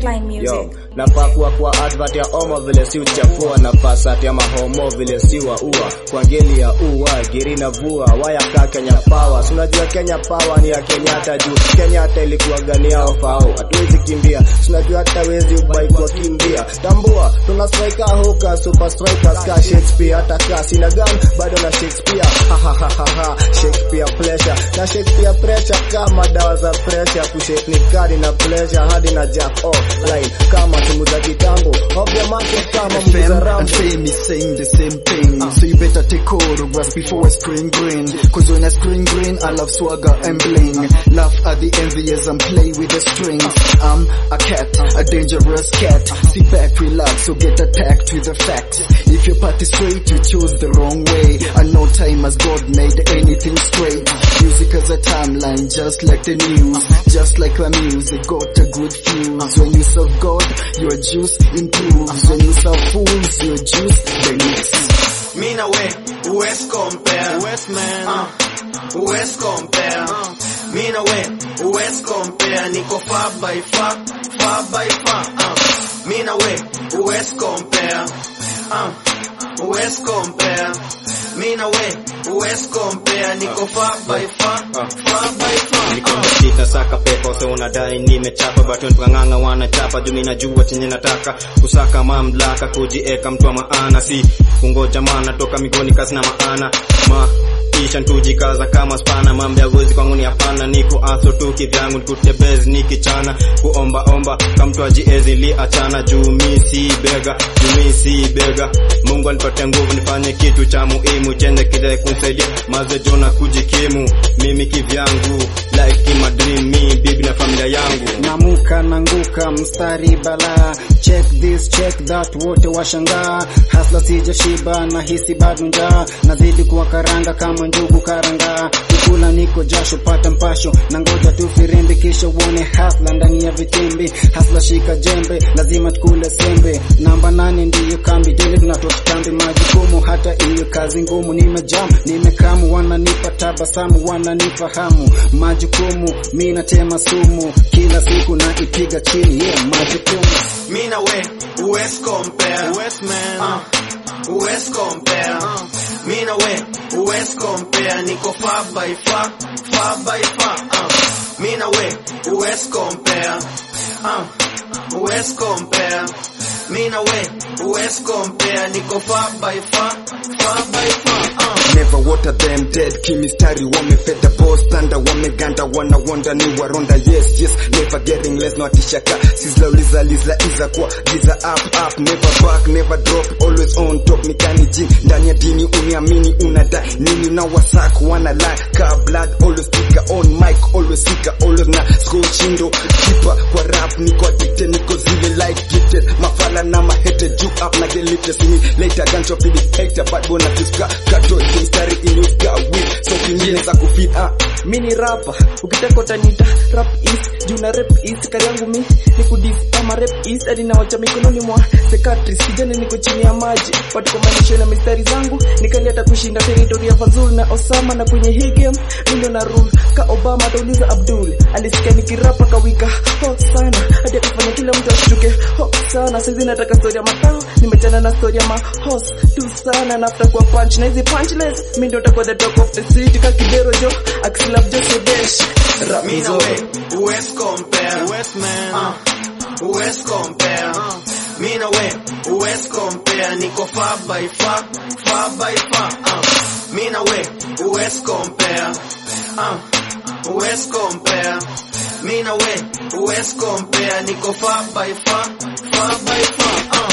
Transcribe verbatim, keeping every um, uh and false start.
Techline Music. Yo, napakua kwa advert ya omo vile si uchafua, na pasat ya mahomo vile si wa ua, kwa ngeli ya ua, giri na vua, waya ka Kenya Power. Unajua Kenya Power ni ya Kenyatta juu, Kenyatta ilikuwa gani yao fao, hatuwezi kimbia, unajua hata wezi ubai kwa kimbia. Tambua, tuna striker hoka, super strikers ka Shakespeare, hata kasi na gun, bado na Shakespeare, ha ha ha ha ha, Shakespeare pleasure, na Shakespeare pressure kama dawa za pressure, kushake ni kadi na pleasure, hadi na jack off line, kama timu za kitambo, of the market kama mbuza rambo. And fame is saying the same thing, uh. so you better take autographs before I screen green, cause when I screen green, I love swagger and bling, uh. laugh at the envious and play with the strings, uh. I'm a cat, uh. a dangerous cat, uh. sit back, relax, so get attacked with the facts, if your path is straight, you chose the wrong way, and no time has God made anything straight, music as a timeline, just like the news, just like the music, got a good fuse, when you serve God, your juice improves, when you serve fools, your juice benefits. Me na we, uwezi compare, West man, uh, uwezi compare, uh. Me na we, uwezi compare, niko far by far, far by far, uh. Me na we, uwezi compare, uh, uwezi compare, me na we, uwezi compare, niko far by far, far by far, niko mshita saka pepa, so unadai nimechapa, but tukanganga wanachapa, juu mimi najua chenye nataka, kusaka mamlaka, kujieka mtu wa maana, si kungoja maana toka migoni kazi na maana, ma kisha ntujikaza kama spana, mambo ya gozi kwangu ni hapana, niko aso tu kivyangu nikutebezi nikichana, kuomba omba kama mtu ajiezi li achana, juu mimi si bega, juu mimi si bega, Mungu anipatie nguvu nifanye kitu cha muhimu, chenye kile kunisaidia mazo jona kujikimu, mimi kivyangu like in my dream, me bibi na familia yangu, namuka nanguka mstari bala, check this check that, wote washangaa, hasla sija shiba na hisi bado njaa, nazidi kuwa karanga kama njugu karanga, kukula niko jasho pata mpasho, na ngoja tu firimbi kisha uone hasla ndani ya vitimbi, hasla shika jembe lazima tukule sembe, namba nane ndiyo kambi, dili tunatokitambi, majukumu hata iyo kazi ngumu, nimejam nimekamu, wananipa tabasamu, wananipa hamu, majukumu mimi natema sumu, kila siku na ipiga chini, yeah majukumu. Me na we, uwezi compare, West man, uh, uwezi compare, uh. Me na we, uwezi compare, niko far by far, far by far, uh. Me na we, uwezi compare, uh, uwezi compare, me na we, uwezi compare, niko far by far, far by far, uh. Never water them dead, kimistari wamefeta boss, thunder wameganda, wana wonder ni waronda, yes yes, never getting less, no atishaka, sizla uliza liza iza kwa, giza up up, never back, never drop, always on top, nikani jin, ndani ya dini uniamini, unadai, nini na wasak, wana lie, ka blood, always speaker on mic, always seeker, always na school chindo, keeper, kwa rap, niko addicted, niko zile like gifted, mafala na mahete, juke up na get lifted, see me later, gunshot for the hater, bad boy na tuska, kato, kimstari inuka with, so kingine za kufit, ah. Mini rapper, ukitaka utanita rap is, juu na rap is, kari yangu mi ni kudif ama rap is, adi na wacha mikononi mwa secretary, kijana niko chini ya maji, watu komanisho na mistari zangu, nikali hata kushinda territory ya Fazul na Osama, na kwenye hii game, mindo na rule, ka Obama atauliza Abdul, alisikia nikirapa kawika, ho sana, hadi akafanya kila mtu ashtuke, ho sana, saizi nataka story ya matao, nimechana na story ya mahos, tu sana, na after kwa punch, na hizi punchless, mindo takwa the top of the city, kakidero jo, love just a dash. Rap me na we, uwezi compare, West man, uh, uwezi compare, uh. Me na we, uwezi compare, niko far by far, far by far, uh. Me na we, uwezi compare, uh, uwezi compare, me na we, uwezi compare, niko far by far, far by far, uh.